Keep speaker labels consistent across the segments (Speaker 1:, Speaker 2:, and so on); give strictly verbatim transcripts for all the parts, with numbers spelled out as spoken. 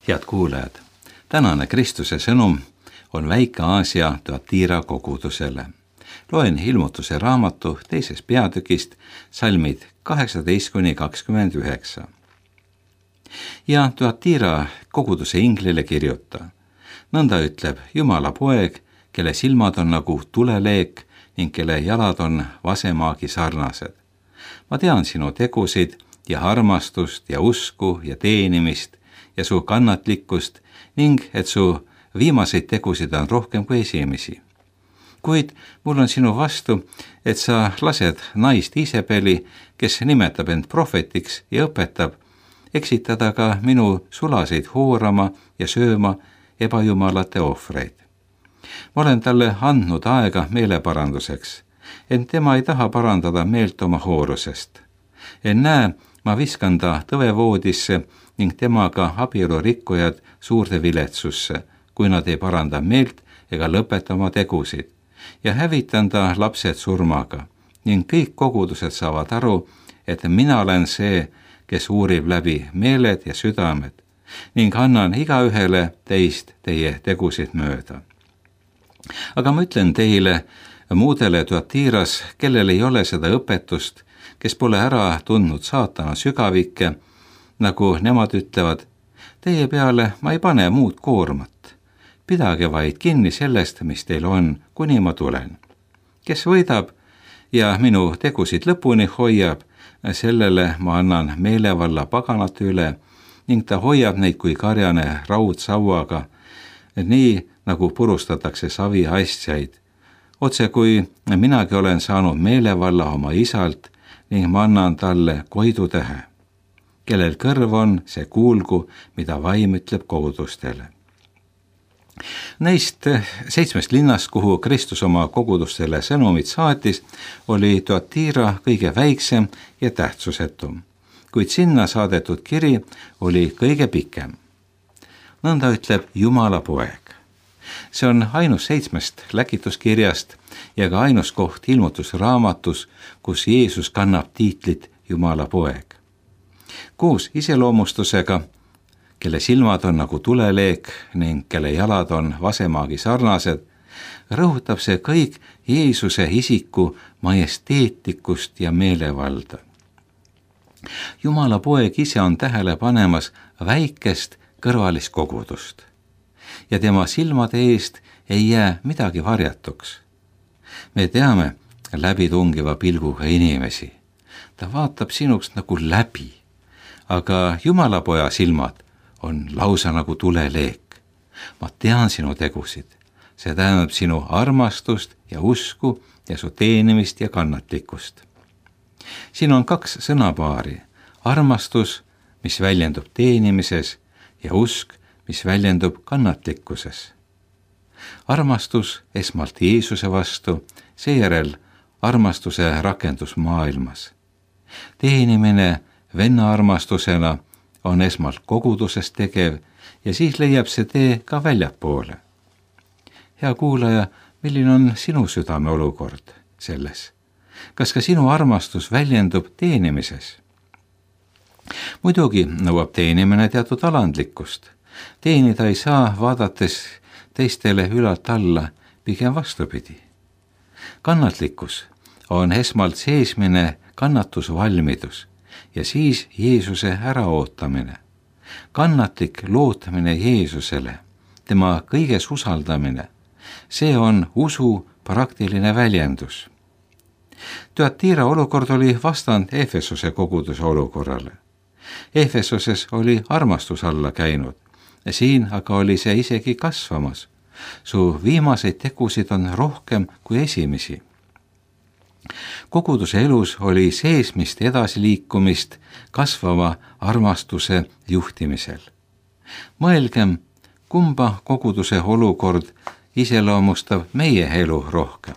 Speaker 1: Head kuulajad, tänane Kristuse sõnum on Väike-Aasia Thyatira kogudusele. Loen Ilmutuse raamatu teisest peatükist salmid kaheksateist kuni kakskümmend üheksa. Ja Thyatira koguduse inglile kirjuta. Nõnda ütleb Jumala poeg, kelle silmad on nagu tuleleek ning kelle jalad on vasemaagi sarnased. Ma tean sinu tegusid ja armastust ja usku ja teenimist ja su kannatlikkust ning et su viimaseid tegusid on rohkem kui esimesi. Kuid mul on sinu vastu, et sa lased naist Isabeli, kes nimetab end prohvetiks ja õpetab, eksitada ka minu sulaseid hoorama ja sööma ebajumalate ohvreid. Ma olen talle andnud aega meeleparanduseks, ent tema ei taha parandada meelt oma hoorusest. En näe, ma viskan ta tõvevoodisse ning temaga abielurikkujad suurde viletsusse, kui nad ei paranda meelt ega lõpeta oma tegusid, ja hävitan ta lapsed surmaga, ning kõik kogudused saavad aru, et mina olen see, kes uurib läbi meeled ja südamed, ning annan igaühele teist teie tegusid mööda. Aga ma ütlen teile, muudele Thyatiras, kellel ei ole seda õpetust, kes pole ära tundnud saatana sügavikke, nagu nemad ütlevad, teie peale ma ei pane muud koormat. Pidage vaid kinni sellest, mis teil on, kuni ma tulen. Kes võidab ja minu tegusid lõpuni hoiab, sellele ma annan meelevalla paganate üle ning ta hoiab neid kui karjane raudsauaga, nii nagu purustatakse savi asjaid. Otse kui minagi olen saanud meelevalla oma isalt ning ma annan talle koidutähe. Kellel kõrv on, see kuulgu, mida vaim ütleb kogudustele. Neist seitsmest linnast, kuhu Kristus oma kogudustele sõnumid saatis, oli Thyatira kõige väiksem ja tähtsusetum, kuid sinna saadetud kiri oli kõige pikem. Nõnda ütleb Jumala poeg. See on ainus seitsmest läkituskirjast ja ka ainus koht Ilmutusraamatus, kus Jeesus kannab tiitlit Jumala poeg. Koos iseloomustusega, kelle silmad on nagu tuleleek ning kelle jalad on vasemaagi sarnased, rõhutab see kõik Jeesuse isiku majesteetikust ja meelevalda. Jumala poeg ise on tähele panemas väikest kõrvalist kogudust ja tema silmade eest ei jää midagi varjatuks. Me teame läbitungiva pilguga inimesi. Ta vaatab sinuks nagu läbi. Aga Jumala poja silmad on lausa nagu tuleleek. Ma tean sinu tegusid. See tähendab sinu armastust ja usku ja su teenimist ja kannatlikkust. Siin on kaks sõnapaari. Armastus, mis väljendub teenimises, ja usk, mis väljendub kannatlikkuses. Armastus esmalt Jeesuse vastu, seejärel armastuse rakendus maailmas. Teenimine venna armastusena on esmalt koguduses tegev ja siis leiab see tee ka väljapoole. Hea kuulaja, milline on sinu südame olukord selles? Kas ka sinu armastus väljendub teenimises? Muidugi nõuab teenimine teatud alandlikkust. Teenida ei saa vaadates teistele ülalt alla, pigem vastupidi. Kannatlikkus on esmalt seesmine kannatusvalmidus ja siis Jeesuse äraootamine. Kannatlik lootmine Jeesusele, tema kõiges usaldamine, see on usu praktiline väljendus. Thyatira olukord oli vastand Efesose koguduse olukorrale. Efesoses oli armastus alla käinud, siin aga oli see isegi kasvamas. Su viimaseid tegusid on rohkem kui esimesi. Koguduse elus oli seesmist edasiliikumist kasvava armastuse juhtimisel. Mõelgem, kumba koguduse olukord iseloomustab meie elu rohkem.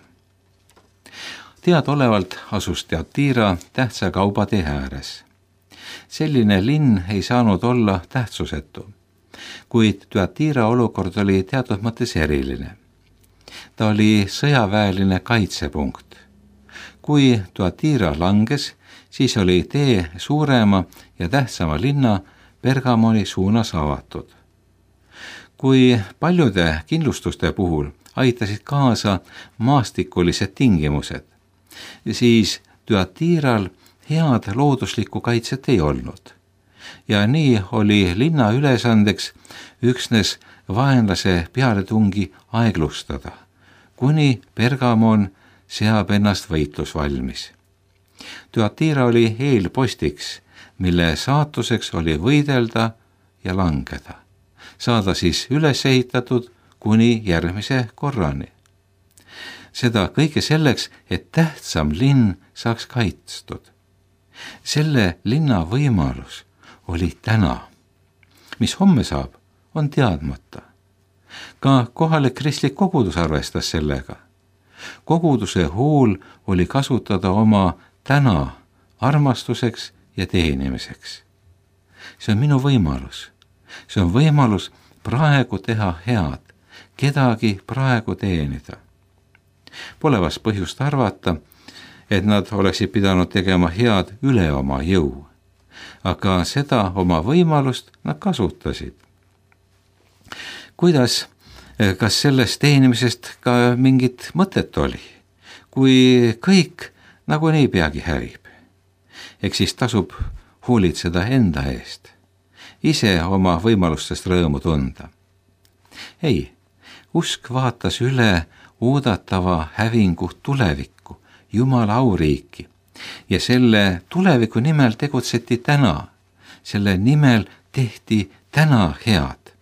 Speaker 1: Teadolevalt asus Thyatira tähtsa kaubatee ääres. Selline linn ei saanud olla tähtsusetu, kuid Thyatira olukord oli teatud mõttes eriline. Ta oli sõjaväeline kaitsepunkt. Kui Thyatira langes, siis oli tee suurema ja tähtsama linna Pergamoni suunas avatud. kui paljude kindlustuste puhul aitasid kaasa maastikulised tingimused, siis Thyatiral head looduslikku kaitset ei olnud. Ja nii oli linna ülesandeks üksnes vaenlase pealetungi aeglustada, kuni Pergamon seab ennast võitlusvalmis. Thyatira oli eelpostiks, mille saatuseks oli võidelda ja langeda, saada siis üles ehitatud kuni järgmise korrani. Seda kõige selleks, et tähtsam linn saaks kaitstud. Selle linna võimalus oli täna. Mis homme saab, on teadmata. Ka kohalik kristlik kogudus arvestas sellega. Koguduse hool oli kasutada oma täna armastuseks ja teenimiseks. See on minu võimalus. See on võimalus praegu teha head, kedagi praegu teenida. Pole vast põhjust arvata, et nad oleksid pidanud tegema head üle oma jõu, aga seda oma võimalust nad kasutasid. Kuidas, kas sellest teenimisest ka mingit mõtet oli, kui kõik nagunii peagi hävib? Eks siis tasub hoolitseda enda eest, ise oma võimalustest rõõmu tunda. Ei, usk vaatas üle oodatava hävingu tulevikku, Jumala auriiki, ja selle tuleviku nimel tegutseti täna. Selle nimel tehti täna head.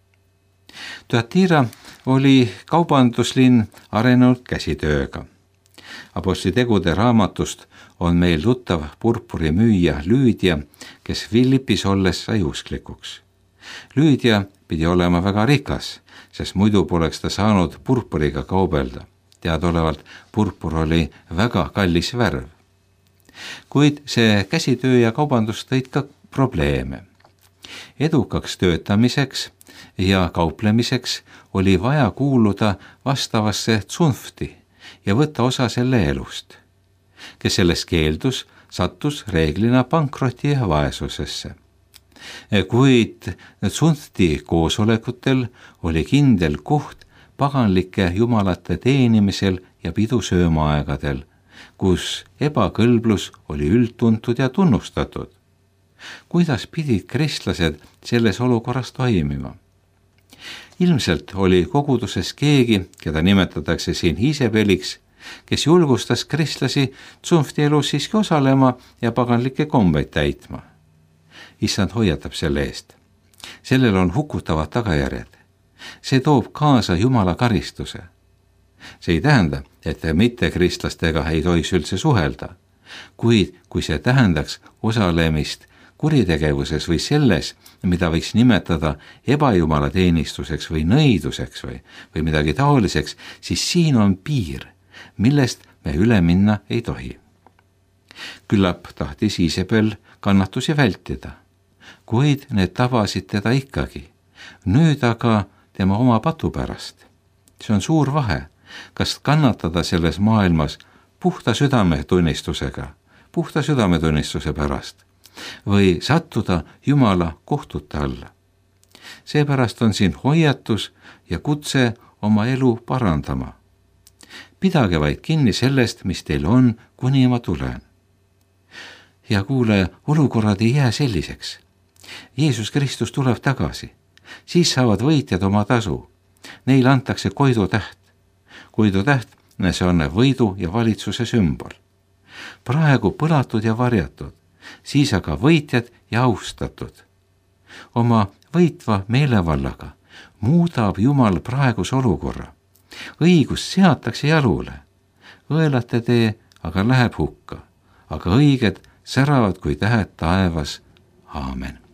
Speaker 1: Thyatira oli kaubanduslinn arenenud käsitööga. Apostli tegude raamatust on meil tuttav purpurimüüja Lüüdia, kes Philippis olles sai usklikuks. Lüüdia pidi olema väga rikas, sest muidu poleks ta saanud purpuriga kaubelda. Teadolevalt purpur oli väga kallis värv. Kuid see käsitöö ja kaubandus tõid ka probleeme. Edukaks töötamiseks ja kauplemiseks oli vaja kuuluda vastavasse tsunfti ja võtta osa selle elust. Kes sellest keeldus, sattus reeglina pankroti ja vaesusesse. Kuid tsunfti koosolekutel oli kindel koht paganlike jumalate teenimisel ja pidusöömaaegadel, kus ebakõlblus oli üldtuntud ja tunnustatud. Kuidas pidid kristlased selles olukorras toimima? Ilmselt oli koguduses keegi, keda nimetatakse siin Iisabeliks, kes julgustas kristlasi tsunfti elus siiski osalema ja paganlikke kombeid täitma. Issand hoiatab selle eest. Sellel on hukutavad tagajärjed. See toob kaasa Jumala karistuse. See ei tähenda, et mittekristlastega ei tohiks üldse suhelda, kuid kui see tähendaks osalemist kuritegevuses või selles, mida võiks nimetada ebajumala teenistuseks või nõiduseks või, või midagi taoliseks, siis siin on piir, millest me üle minna ei tohi. Küllap tahtis Iisabel kannatusi vältida, kuid need tabasid teda ikkagi. Nüüd aga tema oma patu pärast. See on suur vahe, kas kannatada selles maailmas puhta südametunnistusega, puhta südametunnistuse pärast või sattuda Jumala kohtute alla. Seepärast on siin hoiatus ja kutse oma elu parandama. Pidage vaid kinni sellest, mis teil on, kuni ma tulen. Ja kuule, olukorrad ei jää selliseks. Jeesus Kristus tuleb tagasi. Siis saavad võitjad oma tasu. Neil antakse Koidu täht. Koidu täht, see on võidu ja valitsuse sümbol. Praegu põlatud ja varjatud, siis aga võitjad ja austatud. Oma võitva meelevallaga muudab Jumal praegus olukorra. Õigus seatakse jalule. Õelate tee, aga läheb hukka. Aga õiged säravad kui tähed taevas. Aamen.